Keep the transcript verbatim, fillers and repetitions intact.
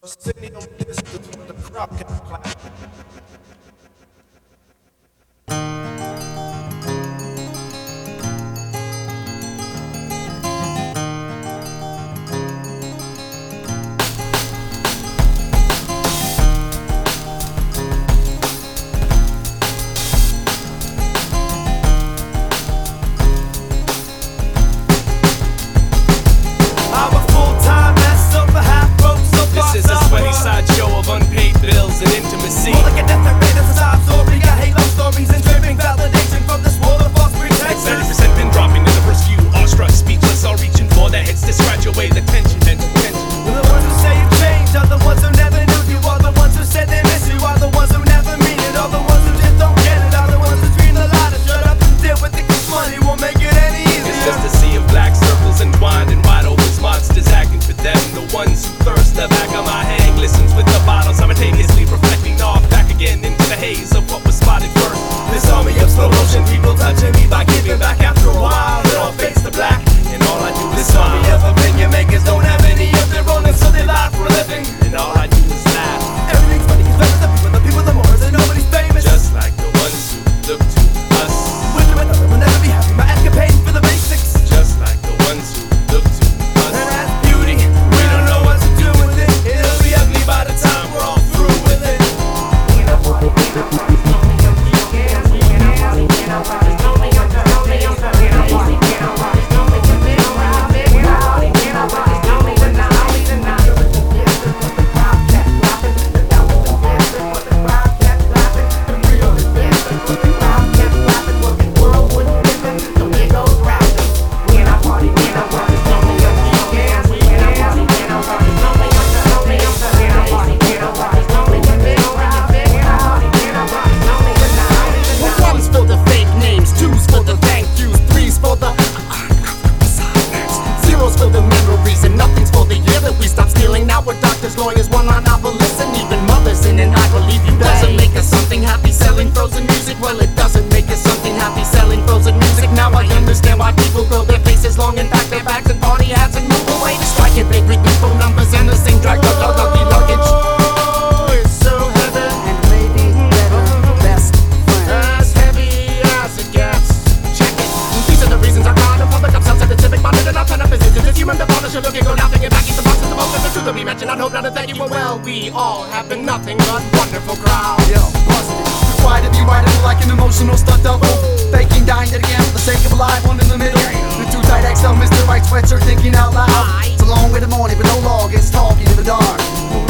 Signal distance when the crowd can clap. And intimacy. More like a death rate as a sob story. I hate love stories and dripping validation from this world of false pretenses. ninety percent been dropping in the first few. Awestruck, speechless, all reaching for their heads to scratch away the tension, tension, tension. The ones who say you changed are the ones who never knew you. Are the ones who said they miss you. Are the ones who never mean it. Are the ones who just don't get it. Are the ones who scream the loudest. Shut up and deal with it, 'cause money won't make it any easier. It's just a sea of black circles entwined and wide open monsters acting for them. The ones who thirst the back of my hand glistens with the bottle simultaneously reflecting off back again into the haze of what was spotted first. This army of slow motion people touching me by giving back after a while. It all fades to black, and all I do is smile. This army of opinion makers don't have any of their own, and so they lie for a living. And all I do is laugh. Everything's funny 'cause the people, the people, the morons, and nobody's famous. Just like the ones who look to us. With them another will never be happy. My escapade for the basics. Just like the ones who look to us. And that's beauty. We don't know what to do with it. It'll be ugly by the time we're all through with it. Lawyers, one monopolists, and even mothers in. And I believe you doesn't make us something happy selling frozen music. Well, it doesn't make us something happy selling frozen music. Now I understand why people grow their faces long and pack their bags and party hats and move away to strike it big with the phone numbers and the same drag dog dog doggy luggage. Oh, it's so heavy and maybe better best friend. As heavy as it gets. Check it. These are the reasons I'm not in public. I'm self-centered, civic minded, and I'll turn up his into this human default. I should look and go now, thinking back, eat the boxes of all the truth of me mentioned. I hope not to thank you. Well, we all have been nothing but wonderful crowds. Yo, busted. Too quiet to be right, like an emotional stunt double. Faking, dying yet again for the sake of a live one in the middle. The too tight X L, Mister Right sweatshirt thinking out loud. It's a long way to morning, but no log, it's talking in the dark.